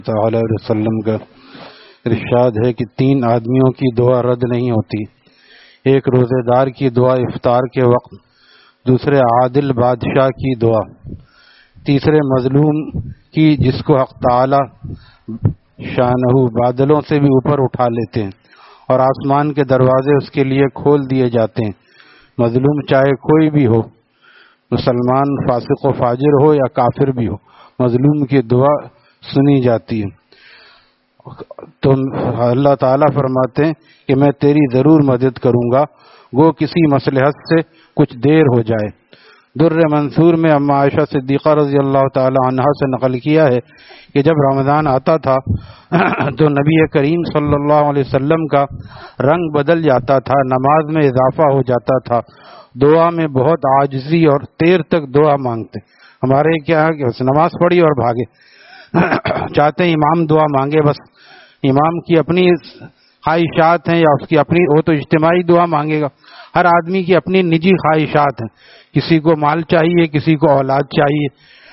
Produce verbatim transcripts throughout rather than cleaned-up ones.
تعالی علیہ وسلم کا ارشاد ہے کہ تین آدمیوں کی دعا رد نہیں ہوتی. ایک روزے دار کی دعا افطار کے وقت، دوسرے عادل بادشاہ کی دعا، تیسرے مظلوم کی جس کو حق تعالی شانہ بادلوں سے بھی اوپر اٹھا لیتے ہیں اور آسمان کے دروازے اس کے لیے کھول دیے جاتے ہیں. مظلوم چاہے کوئی بھی ہو، مسلمان، فاسق و فاجر ہو یا کافر بھی ہو، مظلوم کی دعا سنی جاتی ہے. تو اللہ تعالیٰ فرماتے ہیں کہ میں تیری ضرور مدد کروں گا، وہ کسی مصلحت سے کچھ دیر ہو جائے. در منصور میں اما عائشہ صدیقہ رضی اللہ تعالی عنہا سے نقل کیا ہے کہ جب رمضان آتا تھا تو نبی کریم صلی اللہ علیہ وسلم کا رنگ بدل جاتا تھا، نماز میں اضافہ ہو جاتا تھا، دعا میں بہت عاجزی اور دیر تک دعا مانگتے. ہمارے کیا ہے کہ بس نماز پڑھی اور بھاگے، چاہتے ہیں امام دعا مانگے، بس امام کی اپنی خواہشات ہیں یا اس کی اپنی، وہ تو اجتماعی دعا مانگے گا. ہر آدمی کی اپنی نجی خواہشات ہیں، کسی کو مال چاہیے، کسی کو اولاد چاہیے،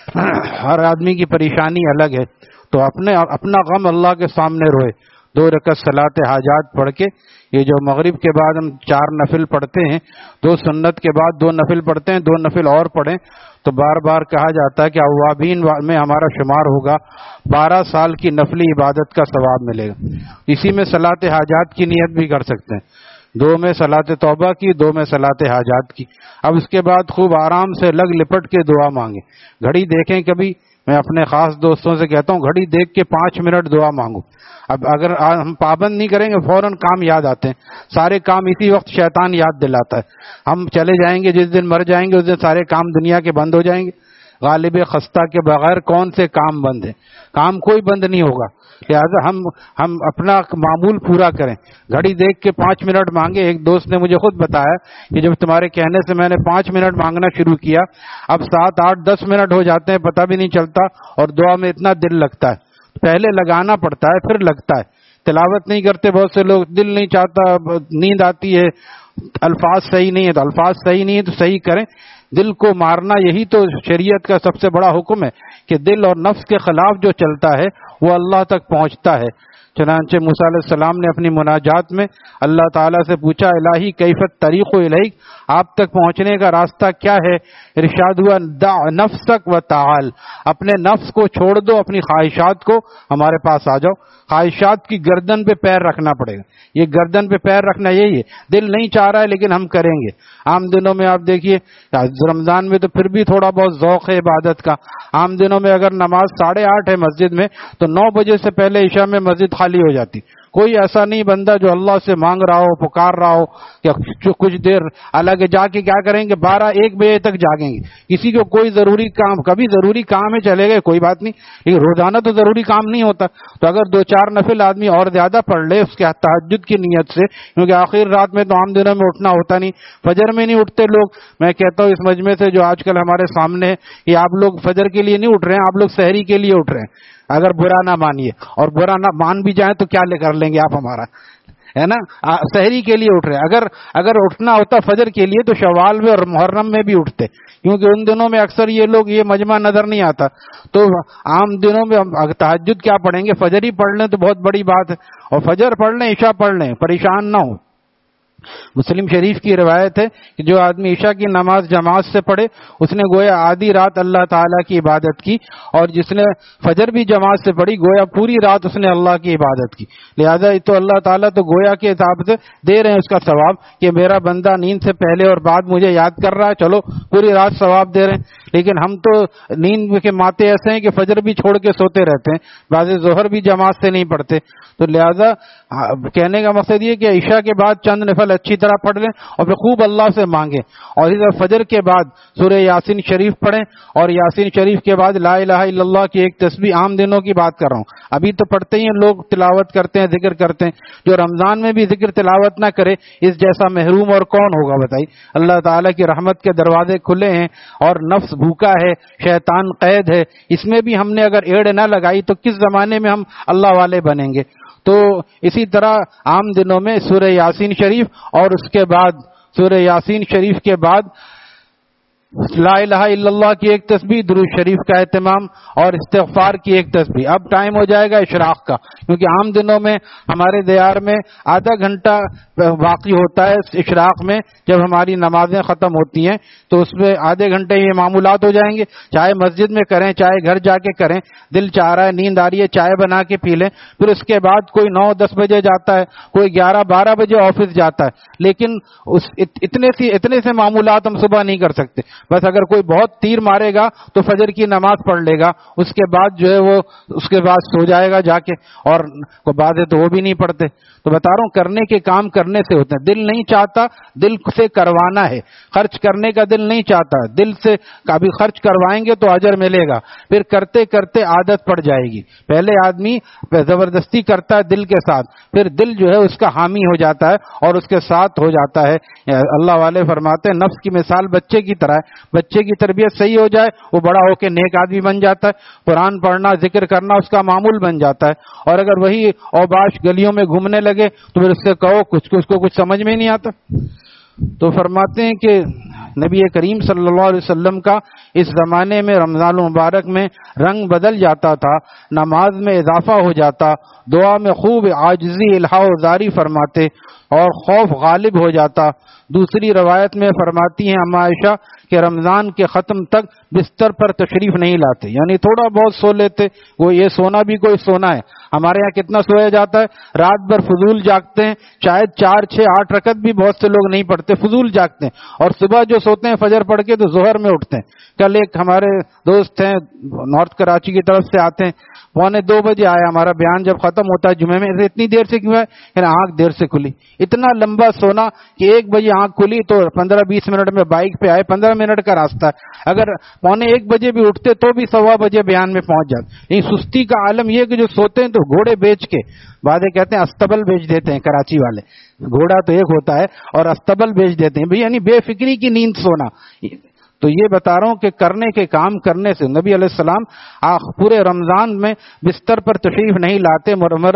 ہر آدمی کی پریشانی الگ ہے. تو اپنے اپنا غم اللہ کے سامنے روئے. دو رکعت صلاۃ حاجات پڑھ کے، یہ جو مغرب کے بعد ہم چار نفل پڑھتے ہیں، دو سنت کے بعد دو نفل پڑھتے ہیں، دو نفل اور پڑھیں تو بار بار کہا جاتا ہے کہ اوابین میں ہمارا شمار ہوگا، بارہ سال کی نفلی عبادت کا ثواب ملے گا. اسی میں صلاۃ حاجات کی نیت بھی کر سکتے ہیں، دو میں صلاۃ توبہ کی، دو میں صلاۃ حاجات کی. اب اس کے بعد خوب آرام سے لگ لپٹ کے دعا مانگیں. گھڑی دیکھیں، کبھی میں اپنے خاص دوستوں سے کہتا ہوں گھڑی دیکھ کے پانچ منٹ دعا مانگو. اب اگر ہم پابند نہیں کریں گے فوراً کام یاد آتے ہیں، سارے کام اسی وقت شیطان یاد دلاتا ہے. ہم چلے جائیں گے، جس دن مر جائیں گے اس دن سارے کام دنیا کے بند ہو جائیں گے. غالب خستہ کے بغیر کون سے کام بند ہیں؟ کام کوئی بند نہیں ہوگا. لہٰذا ہم ہم اپنا معمول پورا کریں. گھڑی دیکھ کے پانچ منٹ مانگے. ایک دوست نے مجھے خود بتایا کہ جب تمہارے کہنے سے میں نے پانچ منٹ مانگنا شروع کیا، اب سات آٹھ دس منٹ ہو جاتے ہیں، پتہ بھی نہیں چلتا، اور دعا میں اتنا دل لگتا ہے. پہلے لگانا پڑتا ہے پھر لگتا ہے. تلاوت نہیں کرتے بہت سے لوگ، دل نہیں چاہتا، نیند آتی ہے، الفاظ صحیح نہیں ہے تو الفاظ صحیح نہیں ہے تو صحیح کریں. دل کو مارنا یہی تو شریعت کا سب سے بڑا حکم ہے کہ دل اور نفس کے خلاف جو چلتا ہے وہ اللہ تک پہنچتا ہے. چنانچہ موسیٰ علیہ السلام نے اپنی مناجات میں اللہ تعالیٰ سے پوچھا، الہی کیفت طریق الیک، آپ تک پہنچنے کا راستہ کیا ہے؟ ارشاد ہوا، دع نفسک و تعال، اپنے نفس کو چھوڑ دو، اپنی خواہشات کو ہمارے پاس آ جاؤ. خواہشات کی گردن پہ پیر رکھنا پڑے گا. یہ گردن پہ پیر رکھنا یہی ہے. دل نہیں چاہ رہا ہے لیکن ہم کریں گے. عام دنوں میں آپ دیکھیے، رمضان میں تو پھر بھی تھوڑا بہت ذوق ہے عبادت کا. عام دنوں میں اگر نماز ساڑھے آٹھ ہے مسجد میں تو نو بجے سے پہلے عشاء میں مسجد خالی ہو جاتی. کوئی ایسا نہیں بندہ جو اللہ سے مانگ رہا ہو، پکار رہا ہو کہ کچھ دیر الگ جا کے کیا کریں گے، بارہ ایک بجے تک جاگیں گے. کسی کو کوئی ضروری کام، کبھی ضروری کام ہے چلے گئے کوئی بات نہیں، لیکن روزانہ تو ضروری کام نہیں ہوتا. تو اگر دو چار نفل آدمی اور زیادہ پڑھ لے اس کے تہجد کی نیت سے، کیونکہ آخر رات میں تو عام دنوں میں اٹھنا ہوتا نہیں، فجر میں نہیں اٹھتے لوگ. میں کہتا ہوں اس مجمع سے جو آج کل ہمارے سامنے ہے، یہ آپ لوگ فجر کے لیے نہیں اٹھ رہے ہیں، آپ لوگ سحری کے لیے اٹھ رہے ہیں. اگر برا نہ مانیے، اور برا نہ مان بھی جائیں تو کیا لے کر لیں گے آپ ہمارا، ہے نا؟ سحری کے لیے اٹھ رہے ہیں. اگر اگر اٹھنا ہوتا فجر کے لیے تو شوال میں اور محرم میں بھی اٹھتے، کیونکہ ان دنوں میں اکثر یہ لوگ یہ مجمع نظر نہیں آتا. تو عام دنوں میں تہجد کیا پڑھیں گے، فجر ہی پڑھ لیں تو بہت بڑی بات ہے. اور فجر پڑھ لیں، عشاء پڑھ لیں، پریشان نہ ہو. مسلم شریف کی روایت ہے کہ جو آدمی عشاء کی نماز جماعت سے پڑھے اس نے گویا آدھی رات اللہ تعالیٰ کی عبادت کی، اور جس نے فجر بھی جماعت سے پڑھی گویا پوری رات اس نے اللہ کی عبادت کی. لہذا تو اللہ تعالیٰ تو گویا کے حساب سے دے رہے ہیں اس کا ثواب کہ میرا بندہ نیند سے پہلے اور بعد مجھے یاد کر رہا ہے، چلو پوری رات ثواب دے رہے ہیں. لیکن ہم تو نیند کے ماتے ایسے ہیں کہ فجر بھی چھوڑ کے سوتے رہتے ہیں، بعض ظہر بھی جماعت سے نہیں پڑھتے. تو لہذا کہنے کا مقصد یہ کہ عشاء کے بعد چند نفل اچھی طرح پڑھ لیں اور پھر خوب اللہ سے مانگیں. اور ادھر فجر کے بعد سورہ یاسین شریف پڑھیں، اور یاسین شریف کے بعد لا الہ الا اللہ کی ایک تسبیح. عام دنوں کی بات کر رہا ہوں، ابھی تو پڑھتے ہی ہیں لوگ، تلاوت کرتے ہیں، ذکر کرتے ہیں. جو رمضان میں بھی ذکر تلاوت نہ کرے اس جیسا محروم اور کون ہوگا بتائیے. اللہ تعالیٰ کی رحمت کے دروازے کھلے ہیں اور نفس بھوکا ہے، شیطان قید ہے. اس میں بھی ہم نے اگر ایڑ نہ لگائی تو کس زمانے میں ہم اللہ والے بنیں گے. تو اسی طرح عام دنوں میں سورہ یاسین شریف، اور اس کے بعد سورہ یاسین شریف کے بعد لا الہ الا اللہ کی ایک تسبیح، درود شریف کا اہتمام اور استغفار کی ایک تسبیح۔ اب ٹائم ہو جائے گا اشراق کا، کیونکہ عام دنوں میں ہمارے دیار میں آدھا گھنٹہ باقی ہوتا ہے اشراق میں، جب ہماری نمازیں ختم ہوتی ہیں تو اس میں آدھے گھنٹے یہ معمولات ہو جائیں گے، چاہے مسجد میں کریں چاہے گھر جا کے کریں، دل چاہ رہا ہے نیند آ رہی ہے چائے بنا کے پی لیں، پھر اس کے بعد کوئی نو دس بجے جاتا ہے، کوئی گیارہ بارہ بجے آفس جاتا ہے، لیکن اس اتنے سی اتنے سے معمولات ہم صبح نہیں کر سکتے۔ بس اگر کوئی بہت تیر مارے گا تو فجر کی نماز پڑھ لے گا، اس کے بعد جو ہے وہ اس کے بعد سو جائے گا جا کے، اور کوئی بات ہے تو وہ بھی نہیں پڑھتے۔ تو بتا رہا ہوں کرنے کے کام کرنے سے ہوتے ہیں، دل نہیں چاہتا، دل سے کروانا ہے، خرچ کرنے کا دل نہیں چاہتا، دل سے کبھی خرچ کروائیں گے تو اجر ملے گا، پھر کرتے کرتے عادت پڑ جائے گی۔ پہلے آدمی زبردستی کرتا ہے دل کے ساتھ، پھر دل جو ہے اس کا حامی ہو جاتا ہے اور اس کے ساتھ ہو جاتا ہے۔ اللہ والے فرماتے ہیں نفس کی مثال بچے کی طرح ہے، بچے کی تربیت صحیح ہو جائے وہ بڑا ہو کے نیک آدمی بن جاتا ہے، قرآن پڑھنا ذکر کرنا اس کا معمول بن جاتا ہے، اور اگر وہی اوباش گلیوں میں گھومنے لگے تو پھر اس سے کہو کچھ اس کو کچھ سمجھ میں نہیں آتا۔ تو فرماتے ہیں کہ نبی کریم صلی اللہ علیہ وسلم کا اس زمانے میں رمضان المبارک میں رنگ بدل جاتا تھا، نماز میں اضافہ ہو جاتا، دعا میں خوب عاجزی الہا و زاری فرماتے اور خوف غالب ہو جاتا۔ دوسری روایت میں فرماتی ہیں اما عائشہ کہ رمضان کے ختم تک بستر پر تشریف نہیں لاتے، یعنی تھوڑا بہت سو لیتے، وہ یہ سونا بھی کوئی سونا ہے، ہمارے ہاں کتنا سویا جاتا ہے، رات بھر فضول جاگتے ہیں، شاید چار چھ آٹھ رکعت بھی بہت سے لوگ نہیں پڑھتے، فضول جاگتے ہیں، اور صبح جو سوتے ہیں فجر پڑھ کے تو ظہر میں اٹھتے ہیں۔ کل ایک ہمارے دوست ہیں نارتھ کراچی کی طرف سے آتے ہیں، پونے دو بجے آیا، ہمارا بیان جب ختم ہوتا ہے جمعے میں، اتنی دیر سے کیوں ہے، یعنی آنکھ دیر سے کھلی، اتنا لمبا سونا کہ ایک بجے آنکھ کھلی تو پندرہ بیس منٹ میں بائک پہ آئے، پندرہ منٹ کا راستہ ہے، اگر پونے ایک بجے بھی اٹھتے تو بھی سوا بجے بیان میں پہنچ جاتے۔ یہ سستی کا عالم یہ کہ جو سوتے ہیں تو گھوڑے بیچ کے، بعضے کہتے ہیں استبل بیچ دیتے ہیں کراچی والے، گھوڑا تو ایک ہوتا ہے اور استبل بیچ دیتے ہیں، یعنی بے فکری کی نیند سونا۔ تو یہ بتا رہا ہوں کہ کرنے کے کام کرنے سے نبی علیہ السلام پورے رمضان میں بستر پر تشریف نہیں لاتے،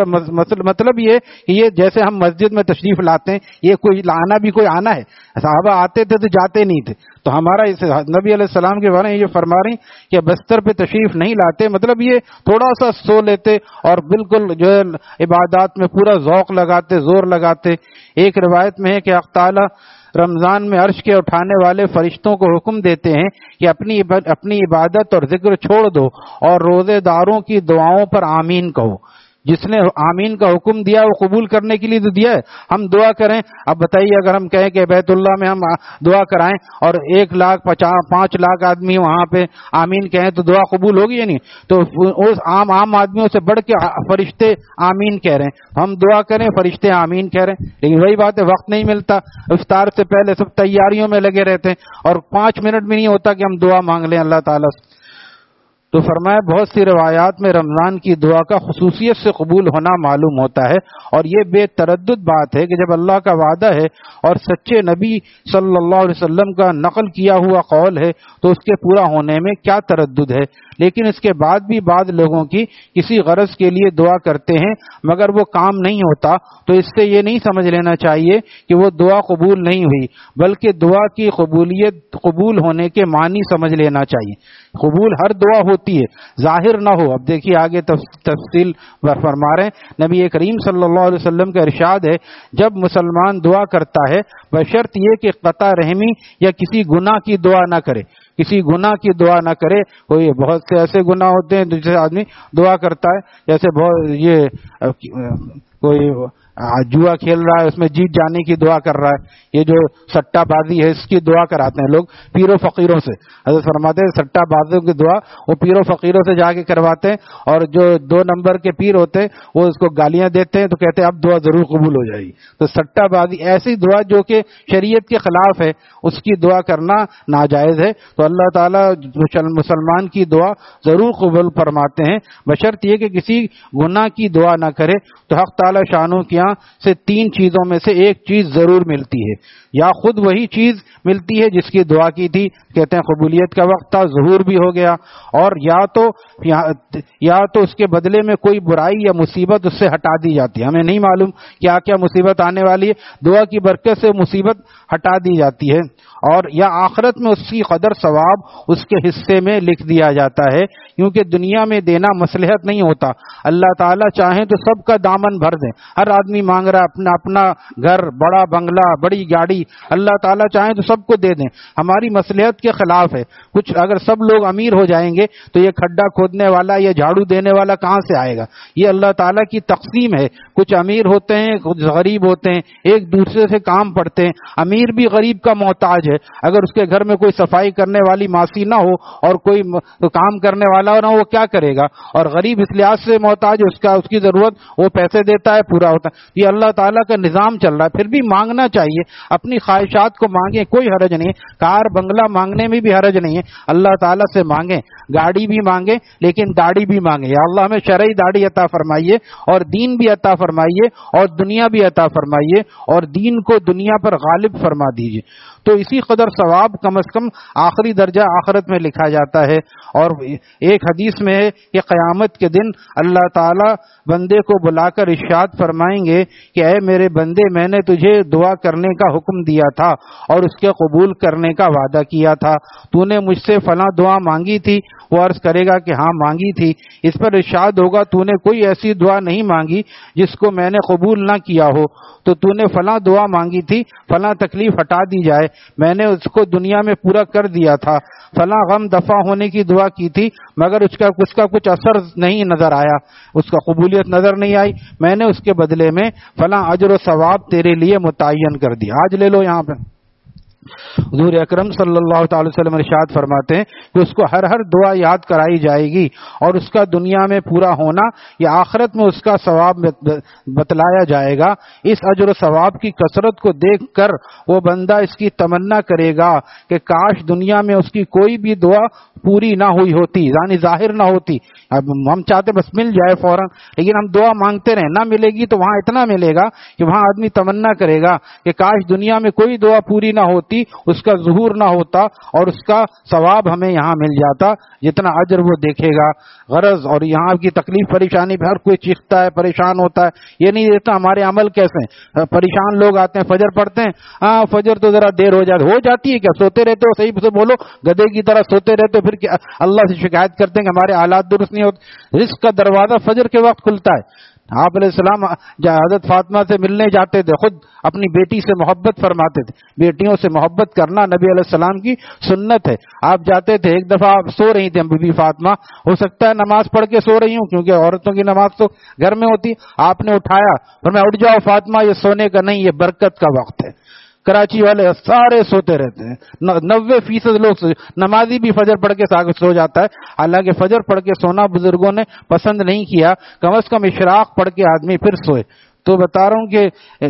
مطلب یہ کہ یہ جیسے ہم مسجد میں تشریف لاتے ہیں، یہ کوئی آنا بھی کوئی آنا ہے، صحابہ آتے تھے تو جاتے نہیں تھے، تو ہمارا اس نبی علیہ السلام کے بارے میں یہ فرما رہی کہ بستر پہ تشریف نہیں لاتے، مطلب یہ تھوڑا سا سو لیتے اور بالکل جو ہے عبادات میں پورا ذوق لگاتے، زور لگاتے۔ ایک روایت میں ہے کہ حق تعالی رمضان میں عرش کے اٹھانے والے فرشتوں کو حکم دیتے ہیں کہ اپنی اپنی عبادت اور ذکر چھوڑ دو اور روزے داروں کی دعاؤں پر آمین کہو۔ جس نے آمین کا حکم دیا وہ قبول کرنے کے لیے تو دیا ہے، ہم دعا کریں۔ اب بتائیے اگر ہم کہیں کہ بیت اللہ میں ہم دعا کرائیں اور ایک لاکھ پچاس پانچ لاکھ آدمی وہاں پہ آمین کہیں تو دعا قبول ہوگی یا نہیں؟ تو اس عام عام آدمیوں سے بڑھ کے فرشتے آمین کہہ رہے ہیں، ہم دعا کریں فرشتے آمین کہہ رہے ہیں، لیکن وہی بات ہے وقت نہیں ملتا، افطار سے پہلے سب تیاریوں میں لگے رہتے ہیں اور پانچ منٹ بھی نہیں ہوتا کہ ہم دعا مانگ لیں اللہ تعالیٰ سے۔ تو فرمایا بہت سی روایات میں رمضان کی دعا کا خصوصیت سے قبول ہونا معلوم ہوتا ہے، اور یہ بے تردد بات ہے کہ جب اللہ کا وعدہ ہے اور سچے نبی صلی اللہ علیہ وسلم کا نقل کیا ہوا قول ہے تو اس کے پورا ہونے میں کیا تردد ہے۔ لیکن اس کے بعد بھی بعض لوگوں کی کسی غرض کے لیے دعا کرتے ہیں مگر وہ کام نہیں ہوتا، تو اس سے یہ نہیں سمجھ لینا چاہیے کہ وہ دعا قبول نہیں ہوئی، بلکہ دعا کی قبولیت قبول ہونے کے معنی سمجھ لینا چاہیے۔ قبول ہر دعا ہوتی ہے، ظاہر نہ ہو۔ اب دیکھیے آگے تفصیل فرما رہے ہیں، نبی کریم صلی اللہ علیہ وسلم کا ارشاد ہے جب مسلمان دعا کرتا ہے بشرط یہ کہ قطع رحمی یا کسی گناہ کی دعا نہ کرے، کسی گناہ کی دعا نہ کرے۔ کوئی بہت سے ایسے گناہ ہوتے ہیں جیسے آدمی دعا کرتا ہے، جیسے بہت یہ کوئی جوا کھیل رہا ہے اس میں جیت جانے کی دعا کر رہا ہے، یہ جو سٹا بازی ہے اس کی دعا کراتے ہیں لوگ پیروں فقیروں سے۔ حضرت فرماتے ہیں سٹا بازوں کی دعا وہ پیروں فقیروں سے جا کے کرواتے ہیں، اور جو دو نمبر کے پیر ہوتے ہیں وہ اس کو گالیاں دیتے ہیں تو کہتے ہیں اب دعا ضرور قبول ہو جائے گی۔ تو سٹا بازی ایسی دعا جو کہ شریعت کے خلاف ہے، اس کی دعا کرنا ناجائز ہے۔ تو اللہ تعالیٰ مسلمان کی دعا ضرور قبول فرماتے ہیں بشرط یہ کہ کسی گناہ کی دعا نہ کرے۔ تو حق تعالیٰ شانوں کی سے تین چیزوں میں سے ایک چیز ضرور ملتی ہے، یا خود وہی چیز ملتی ہے جس کی دعا کی تھی، کہتے ہیں قبولیت کا وقت تھا ظہور بھی ہو گیا، اور یا تو یا تو اس کے بدلے میں کوئی برائی یا مصیبت اس سے ہٹا دی جاتی ہے۔ ہمیں نہیں معلوم کیا کیا مصیبت آنے والی ہے، دعا کی برکت سے مصیبت ہٹا دی جاتی ہے۔ اور یا آخرت میں اس کی قدر ثواب اس کے حصے میں لکھ دیا جاتا ہے، کیونکہ دنیا میں دینا مصلحت نہیں ہوتا۔ اللہ تعالیٰ چاہیں تو سب کا دامن بھر دیں، ہر آدمی مانگ رہا اپنا اپنا گھر، بڑا بنگلہ، بڑی گاڑی، اللہ تعالیٰ چاہیں تو سب کو دے دیں، ہماری مصلحت کے خلاف ہے۔ کچھ اگر سب لوگ امیر ہو جائیں گے تو یہ کھڈا کھودنے والا، یہ جھاڑو دینے والا کہاں سے آئے گا؟ یہ اللہ تعالیٰ کی تقسیم ہے، کچھ امیر ہوتے ہیں، کچھ غریب ہوتے ہیں، ایک دوسرے سے کام پڑتے ہیں۔ امیر بھی غریب کا محتاج ہے، اگر اس کے گھر میں کوئی صفائی کرنے والی ماسی نہ ہو اور کوئی کام کرنے والا نہ ہو، وہ کیا کرے گا؟ اور غریب اس لحاظ سے محتاج ہے، اس کا اس کی ضرورت وہ پیسے دیتا ہے، پورا ہوتا ہے۔ یہ اللہ تعالیٰ کا نظام چل رہا ہے، پھر بھی مانگنا چاہیے، اپنی خواہشات کو مانگیں، کوئی حرج نہیں ہے، کار بنگلہ مانگنے میں بھی حرج نہیں ہے، اللہ تعالیٰ سے مانگیں، گاڑی بھی مانگیں لیکن داڑھی بھی مانگیں، یا اللہ ہمیں شرعی داڑھی عطا فرمائیے اور دین بھی عطا فرمائیے اور دنیا بھی عطا فرمائیے اور دین کو دنیا پر غالب فرما دیجیے۔ تو اسی قدر ثواب کم از کم آخری درجہ آخرت میں لکھا جاتا ہے۔ اور ایک حدیث میں ہے کہ قیامت کے دن اللہ تعالیٰ بندے کو بلا کر ارشاد فرمائیں گے کہ اے میرے بندے، میں نے تجھے دعا کرنے کا حکم دیا تھا اور اس کے قبول کرنے کا وعدہ کیا تھا، تو نے مجھ سے فلاں دعا مانگی تھی؟ وہ عرض کرے گا کہ ہاں مانگی تھی۔ اس پر ارشاد ہوگا تو نے کوئی ایسی دعا نہیں مانگی جس کو میں نے قبول نہ کیا ہو، تو تو نے فلاں دعا مانگی تھی، فلاں تکلیف ہٹا دی جائے، میں نے اس کو دنیا میں پورا کر دیا تھا، فلاں غم دفع ہونے کی دعا کی تھی مگر اس کا اس کا کچھ اثر نہیں نظر آیا، اس کا قبولیت نظر نہیں آئی، میں نے اس کے بدلے میں فلاں اجر و ثواب تیرے لیے متعین کر دیا۔ آج لے لو یہاں پہ حضور اکرم صلی اللہ تعالی وسلم ارشاد فرماتے ہیں کہ اس کو ہر ہر دعا یاد کرائی جائے گی اور اس کا دنیا میں پورا ہونا یا آخرت میں اس کا ثواب بتلایا جائے گا۔ اس اجر و ثواب کی کثرت کو دیکھ کر وہ بندہ اس کی تمنا کرے گا کہ کاش دنیا میں اس کی کوئی بھی دعا پوری نہ ہوئی ہوتی، یعنی ظاہر نہ ہوتی۔ اب ہم چاہتے بس مل جائے فوراً، لیکن ہم دعا مانگتے رہیں، نہ ملے گی تو وہاں اتنا ملے گا کہ وہاں آدمی تمنا کرے گا کہ کاش دنیا میں کوئی دعا پوری نہ ہوتی، اس کا ظہور نہ ہوتا اور اس کا ثواب ہمیں یہاں مل جاتا جتنا اجر وہ دیکھے گا۔ غرض اور یہاں کی تکلیف پریشانی پہ ہر کوئی چیختا ہے، پریشان ہوتا ہے، یہ نہیں دیتا ہمارے عمل کیسے ہیں۔ پریشان لوگ آتے ہیں، فجر پڑھتے ہیں، ہاں فجر تو ذرا دیر ہو جاتی ہو جاتی ہے کیا؟ سوتے رہتے ہو، صحیح سے بولو، گدھے کی طرح سوتے رہتے ہو، پھر کیا اللہ سے شکایت کرتے ہیں کہ ہمارے حالات درست نہیں ہوتے؟ رزق کا دروازہ فجر کے وقت کھلتا ہے۔ آپ علیہ السلام حضرت فاطمہ سے ملنے جاتے تھے، خود اپنی بیٹی سے محبت فرماتے تھے، بیٹیوں سے محبت کرنا نبی علیہ السلام کی سنت ہے۔ آپ جاتے تھے، ایک دفعہ آپ سو رہی تھیں بی بی فاطمہ، ہو سکتا ہے نماز پڑھ کے سو رہی ہوں کیونکہ عورتوں کی نماز تو گھر میں ہوتی، آپ نے اٹھایا، فرمایا اٹھ جاؤ فاطمہ، یہ سونے کا نہیں، یہ برکت کا وقت ہے۔ کراچی والے سارے سوتے رہتے ہیں، نوے فیصد لوگ، نمازی بھی فجر پڑھ کے سو جاتا ہے، حالانکہ فجر پڑھ کے سونا بزرگوں نے پسند نہیں کیا، کم از کم اشراق پڑھ کے آدمی پھر سوئے۔ تو بتا رہا ہوں کہ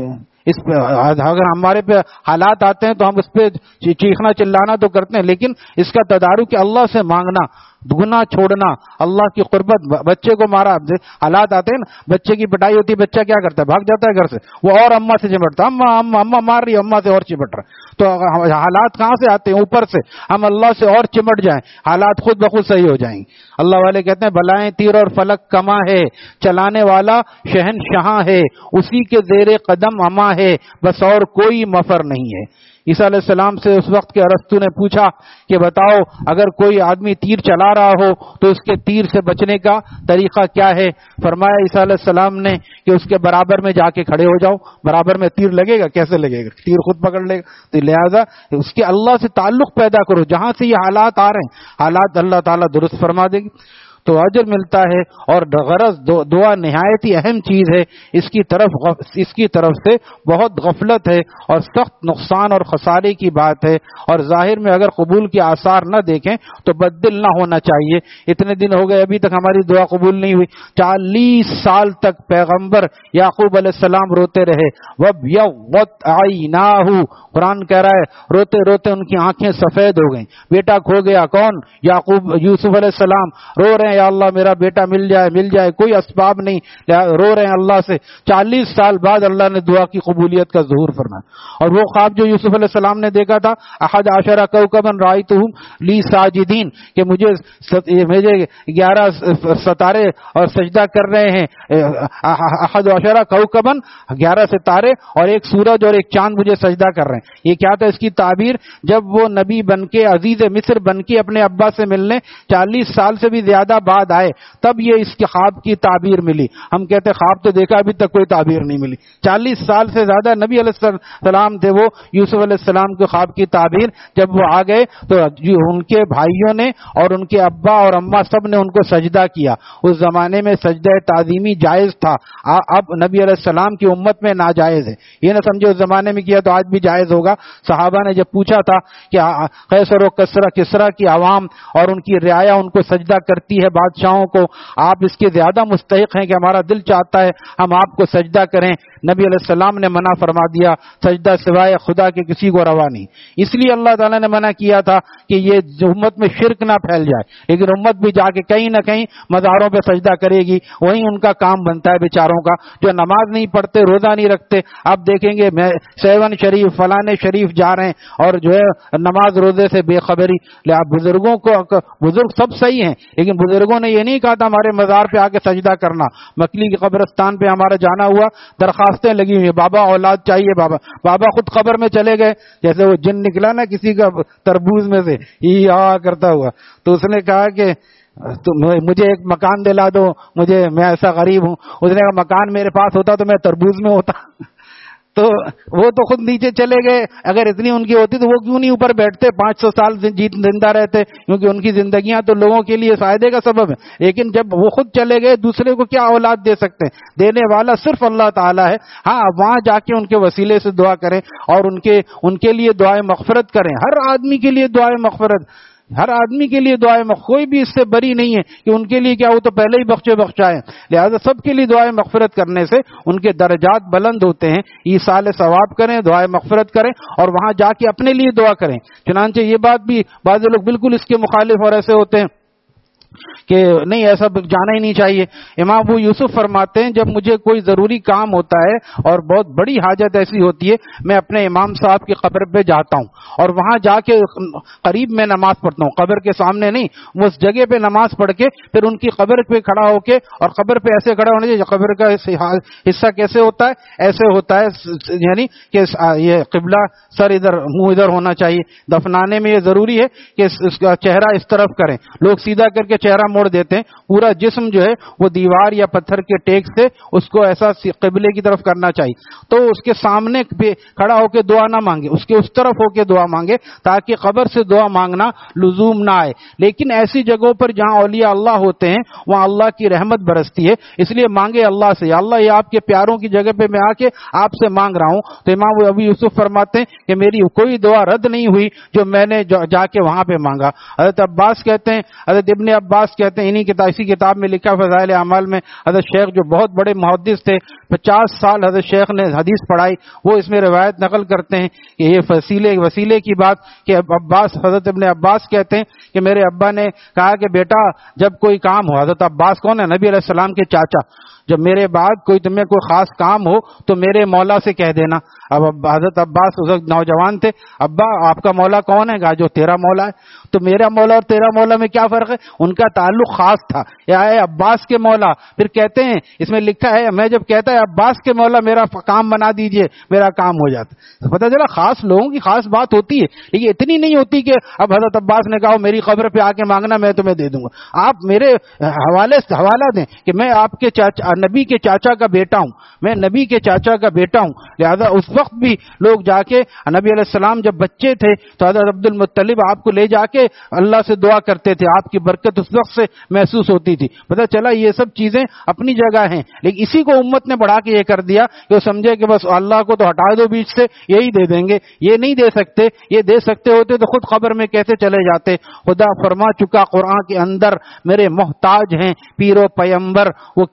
اس پہ اگر ہمارے پہ حالات آتے ہیں تو ہم اس پہ چیخنا چلانا تو کرتے ہیں، لیکن اس کا تدارک اللہ سے مانگنا، گناہ چھوڑنا، اللہ کی قربت۔ بچے کو مارا، حالات آتے ہیں نا، بچے کی پٹائی ہوتی ہے، بچہ کیا کرتا ہے؟ بھاگ جاتا ہے گھر سے، وہ اور اماں سے چمٹتا، اما اما اما مار رہی، اماں سے اور چمٹ رہا۔ تو حالات کہاں سے آتے ہیں؟ اوپر سے۔ ہم اللہ سے اور چمٹ جائیں، حالات خود بخود صحیح ہو جائیں گے۔ اللہ والے کہتے ہیں بلائیں تیر اور فلک کما ہے، چلانے والا شہنشاہ ہے، اسی کے زیر قدم اما ہے، بس اور کوئی مفر نہیں ہے۔ عیسیٰ علیہ السلام سے اس وقت کے ارسطو نے پوچھا کہ بتاؤ اگر کوئی آدمی تیر چلا رہا ہو تو اس کے تیر سے بچنے کا طریقہ کیا ہے؟ فرمایا عیسیٰ علیہ السلام نے کہ اس کے برابر میں جا کے کھڑے ہو جاؤ، برابر میں تیر لگے گا، کیسے لگے گا؟ تیر خود پکڑ لے گا۔ تو لہذا اس کے اللہ سے تعلق پیدا کرو، جہاں سے یہ حالات آ رہے ہیں حالات اللہ تعالیٰ درست فرما دے گی تو اجر ملتا ہے۔ اور غرض دعا نہایت ہی اہم چیز ہے، اس کی طرف اس کی طرف سے بہت غفلت ہے اور سخت نقصان اور خسارے کی بات ہے، اور ظاہر میں اگر قبول کے آثار نہ دیکھیں تو بددل نہ ہونا چاہیے۔ اتنے دن ہو گئے ابھی تک ہماری دعا قبول نہیں ہوئی، چالیس سال تک پیغمبر یعقوب علیہ السلام روتے رہے، وَابْيَضَّتْ عَيْنَاهُ، قرآن کہہ رہا ہے روتے روتے ان کی آنکھیں سفید ہو گئیں، بیٹا کھو گیا، کون؟ یعقوب یوسف علیہ السلام، رو رہے ہیں یا اللہ میرا بیٹا مل جائے مل جائے، کوئی اسباب نہیں، رو رہے ہیں اللہ سے. چالیس سال بعد اللہ نے دعا کی قبولیت کا ظہور فرمایا. اور وہ خواب جو یوسف علیہ السلام نے دیکھا تھا، احد عشر کوكبا رأيتهم لی ساجدین، کہ مجھے مجھے گیارہ ستارے اور سجدہ کر رہے ہیں. احد عشر کوكبا، گیارہ ستارے اور ایک سورج اور ایک چاند مجھے سجدہ کر رہے ہیں. یہ کیا تھا اس کی تعبیر؟ جب وہ نبی بن کے عزیز مصر بن کے اپنے ابا سے ملنے چالیس سال سے بھی زیادہ بعد آئے، تب یہ اس کے خواب کی تعبیر ملی. ہم کہتے خواب تو دیکھا، ابھی تک کوئی تعبیر نہیں ملی. چالیس سال سے زیادہ نبی علیہ السلام تھے وہ، یوسف علیہ السلام کے خواب کی تعبیر جب وہ آ گئے تو ان کے بھائیوں نے اور ان کے ابا اور اماں سب نے ان کو سجدہ کیا. اس زمانے میں سجدہ تعظیمی جائز تھا، اب نبی علیہ السلام کی امت میں ناجائز ہے. یہ نہ سمجھے اس زمانے میں کیا تو آج بھی جائز ہوگا. صحابہ نے جب پوچھا تھا کہ قیصر و کسرا کسرا کی عوام اور ان کی رعایا ان کو سجدہ کرتی ہے بادشاہوں کو، آپ اس کے زیادہ مستحق ہیں کہ ہمارا دل چاہتا ہے ہم آپ کو سجدہ کریں. نبی علیہ السلام نے منع فرما دیا، سجدہ سوائے خدا کے کسی کو روا نہیں. اس لیے اللہ تعالیٰ نے منع کیا تھا کہ یہ امت میں شرک نہ پھیل جائے. لیکن امت بھی جا کے کہیں نہ کہیں مزاروں پہ سجدہ کرے گی، وہیں ان کا کام بنتا ہے بیچاروں کا، جو نماز نہیں پڑھتے روزہ نہیں رکھتے. آپ دیکھیں گے میں سیون شریف فلانے شریف جا رہے ہیں اور جو ہے نماز روزے سے بے خبری. بزرگوں کو بزرگ سب صحیح ہیں، لیکن بزرگوں نے یہ نہیں کہا تھا ہمارے مزار پہ آ کے سجدہ کرنا. مکلی کے قبرستان پہ ہمارا جانا ہوا، درخواستیں لگی ہوئی، بابا اولاد چاہیے، بابا بابا خود قبر میں چلے گئے. جیسے وہ جن نکلا نا کسی کا تربوز میں سے ہی آ کرتا ہوا، تو اس نے کہا کہ تو مجھے ایک مکان دلا دو، مجھے میں ایسا غریب ہوں. اس نے کہا مکان میرے پاس ہوتا تو میں تربوز میں ہوتا. تو وہ تو خود نیچے چلے گئے. اگر اتنی ان کی ہوتی تو وہ کیوں نہیں اوپر بیٹھتے، پانچ سو سال جیت زندہ رہتے، کیونکہ ان کی زندگیاں تو لوگوں کے لیے فائدے کا سبب ہے. لیکن جب وہ خود چلے گئے دوسرے کو کیا اولاد دے سکتے ہیں؟ دینے والا صرف اللہ تعالیٰ ہے. ہاں وہاں جا کے ان کے وسیلے سے دعا کریں اور ان کے ان کے لیے دعائیں مغفرت کریں. ہر آدمی کے لیے دعائیں مغفرت، ہر آدمی کے لیے دعائیں مغفرت، کوئی بھی اس سے بری نہیں ہے کہ ان کے لیے کیا وہ تو پہلے ہی بخشے بخشائے. لہذا سب کے لیے دعائیں مغفرت کرنے سے ان کے درجات بلند ہوتے ہیں. ایصال ثواب کریں، دعائیں مغفرت کریں اور وہاں جا کے اپنے لیے دعا کریں. چنانچہ یہ بات بھی بعض لوگ بالکل اس کے مخالف اور ایسے ہوتے ہیں کہ نہیں ایسا جانا ہی نہیں چاہیے. امام ابو یوسف فرماتے ہیں جب مجھے کوئی ضروری کام ہوتا ہے اور بہت بڑی حاجت ایسی ہوتی ہے، میں اپنے امام صاحب کی قبر پہ جاتا ہوں اور وہاں جا کے قریب میں نماز پڑھتا ہوں، قبر کے سامنے نہیں. وہ اس جگہ پہ نماز پڑھ کے پھر ان کی قبر پہ کھڑا ہو کے، اور قبر پہ ایسے کھڑا ہونے چاہیے، قبر کا حصہ کیسے ہوتا ہے؟ ایسے ہوتا ہے یعنی کہ یہ قبلہ سر ادھر منہ ادھر ہونا چاہیے. دفنانے میں یہ ضروری ہے کہ اس کا چہرہ اس طرف کریں. لوگ سیدھا کر کے چہرہ موڑ دیتے ہیں، پورا جسم جو ہے وہ دیوار یا پتھر کے ٹیک سے اس کو ایسا قبلے کی طرف کرنا چاہیے. تو اس کے سامنے کھڑا ہو کے دعا نہ مانگے، اس کے اس طرف ہو کے دعا مانگے تاکہ قبر سے دعا مانگنا لزوم نہ آئے. لیکن ایسی جگہوں پر جہاں اولیاء اللہ ہوتے ہیں وہاں اللہ کی رحمت برستی ہے، اس لیے مانگے اللہ سے، یا اللہ یہ آپ کے پیاروں کی جگہ پہ میں آ کے آپ سے مانگ رہا ہوں. تو امام ابو یوسف فرماتے ہیں کہ میری کوئی دعا رد نہیں ہوئی جو میں نے جا کے وہاں پہ مانگا. حضرت عباس کہتے ہیں، حضرت ابن عباس کہتے ہیں، انہی کتاب اسی کتاب میں لکھا فضائل اعمال میں، حضرت شیخ جو بہت بڑے محدث تھے، پچاس سال حضرت شیخ نے حدیث پڑھائی، وہ اس میں روایت نقل کرتے ہیں کہ یہ وسیلے وسیلے کی بات کہ عباس حضرت ابن عباس کہتے ہیں کہ میرے ابا نے کہا کہ بیٹا جب کوئی کام ہو، حضرت عباس کون ہے؟ نبی علیہ السلام کے چاچا. جب میرے بعد کوئی تمہیں کوئی خاص کام ہو تو میرے مولا سے کہہ دینا. اب حضرت عباس اس وقت نوجوان تھے. ابا آپ کا مولا کون ہے؟ کہا جو تیرا مولا ہے. تو میرا مولا اور تیرا مولا میں کیا فرق ہے؟ ان کا تعلق خاص تھا. یا اے عباس کے مولا، پھر کہتے ہیں اس میں لکھا ہے میں جب کہتا ہے عباس کے مولا میرا کام بنا دیجئے میرا کام ہو جاتا. پتہ چلا خاص لوگوں کی خاص بات ہوتی ہے، لیکن اتنی نہیں ہوتی کہ اب حضرت عباس نے کہا میری قبر پہ آ کے مانگنا میں تمہیں دے دوں گا. آپ میرے حوالے سے حوالہ دیں کہ میں آپ کے چاچا نبی کے چاچا کا بیٹا ہوں، میں نبی کے چاچا کا بیٹا ہوں. لہذا اس وقت بھی لوگ جا کے نبی علیہ السلام جب بچے تھے تو حضرت عبد المطلب آپ کو لے جا کے اللہ سے دعا کرتے تھے، آپ کی برکت اس وقت سے محسوس ہوتی تھی. پتہ چلا یہ سب چیزیں اپنی جگہ ہیں، لیکن اسی کو امت نے بڑھا کے یہ کر دیا کہ وہ سمجھے کہ بس اللہ کو تو ہٹا دو بیچ سے، یہی دے دیں گے. یہ نہیں دے سکتے، یہ دے سکتے ہوتے تو خود قبر میں کیسے چلے جاتے. خدا فرما چکا قرآن کے اندر میرے محتاج ہیں پیر و پیمبر، وہ کیا ہے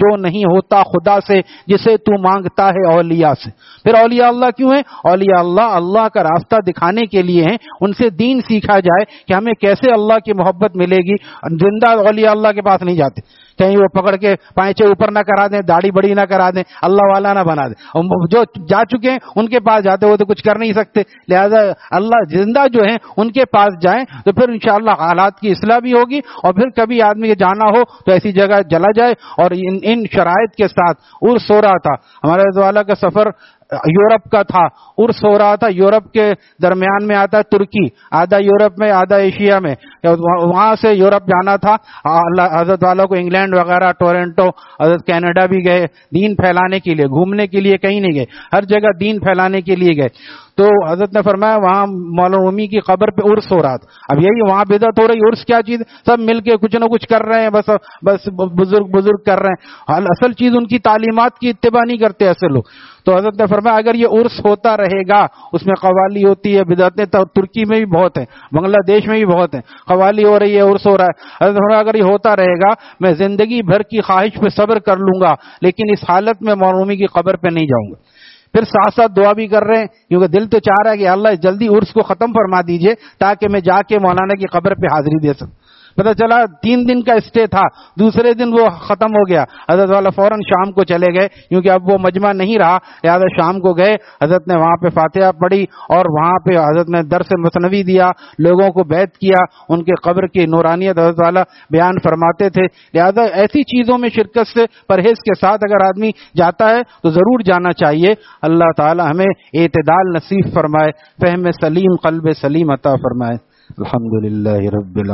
دو نہیں ہوتا خدا سے جسے تو مانگتا ہے اولیاء سے. پھر اولیاء اللہ کیوں ہیں؟ اولیاء اللہ اللہ کا راستہ دکھانے کے لیے ہیں. ان سے دین سیکھا جائے کہ ہمیں کیسے اللہ کی محبت ملے گی. زندہ اولیاء اللہ کے پاس نہیں جاتے, کہیں وہ پکڑ کے پائچے اوپر نہ کرا دیں, داڑھی بڑی نہ کرا دیں, اللہ والا نہ بنا دیں. جو جا چکے ہیں ان کے پاس جاتے وہ تو کچھ کر نہیں سکتے, لہذا اللہ زندہ جو ہیں ان کے پاس جائیں تو پھر انشاءاللہ حالات کی اصلاح بھی ہوگی. اور پھر کبھی آدمی کے جانا ہو تو ایسی جگہ چلا جائے. اور ان, ان شرائط کے ساتھ عرس ہو رہا تھا. ہمارے حضرت والا کا سفر یورپ کا تھا, عرس ہو رہا تھا. یورپ کے درمیان میں آتا ہے ترکی, آدھا یورپ میں آدھا ایشیا میں. وہاں سے یورپ جانا تھا. حضرت والا کو انگلینڈ وغیرہ, ٹورنٹو, حضرت کینیڈا بھی گئے دین پھیلانے کے لیے. گھومنے کے لیے کہیں نہیں گئے, ہر جگہ دین پھیلانے کے لیے گئے. تو حضرت نے فرمایا وہاں مولانا رومی کی قبر پہ عرس ہو رہا تھا. اب یہی وہاں بدعت ہو رہی. عرس کیا چیز؟ سب مل کے کچھ نہ کچھ کر رہے ہیں, بس بس بزرگ بزرگ کر رہے ہیں. اصل چیز ان کی تعلیمات کی اتباع نہیں کرتے ایسے لوگ. تو حضرت نے فرمایا اگر یہ عرس ہوتا رہے گا, اس میں قوالی ہوتی ہے, بدعتیں ترکی میں بھی بہت ہیں, بنگلہ دیش میں بھی بہت ہیں, قوالی ہو رہی ہے, عرس ہو رہا ہے. حضرت نے فرمایا اگر یہ ہوتا رہے گا میں زندگی بھر کی خواہش پہ صبر کر لوں گا, لیکن اس حالت میں مولانا رومی کی قبر پہ نہیں جاؤں گا. پھر ساتھ ساتھ دعا بھی کر رہے ہیں, کیونکہ دل تو چاہ رہا ہے کہ اللہ جلدی عرس کو ختم فرما دیجئے تاکہ میں جا کے مولانا کی قبر پہ حاضری دے سکوں. پتہ چلا تین دن کا اسٹے تھا, دوسرے دن وہ ختم ہو گیا. حضرت والا فوراً شام کو چلے گئے, کیونکہ اب وہ مجمع نہیں رہا, لہٰذا شام کو گئے. حضرت نے وہاں پہ فاتحہ پڑھی اور وہاں پہ حضرت نے درس مثنوی دیا, لوگوں کو بیعت کیا. ان کے قبر کی نورانیت حضرت والا بیان فرماتے تھے. لہذا ایسی چیزوں میں شرکت سے پرہیز کے ساتھ اگر آدمی جاتا ہے تو ضرور جانا چاہیے. اللہ تعالی ہمیں اعتدال نصیب فرمائے, فہم سلیم, قلب سلیم عطا فرمائے. الحمدللہ رب العالمین.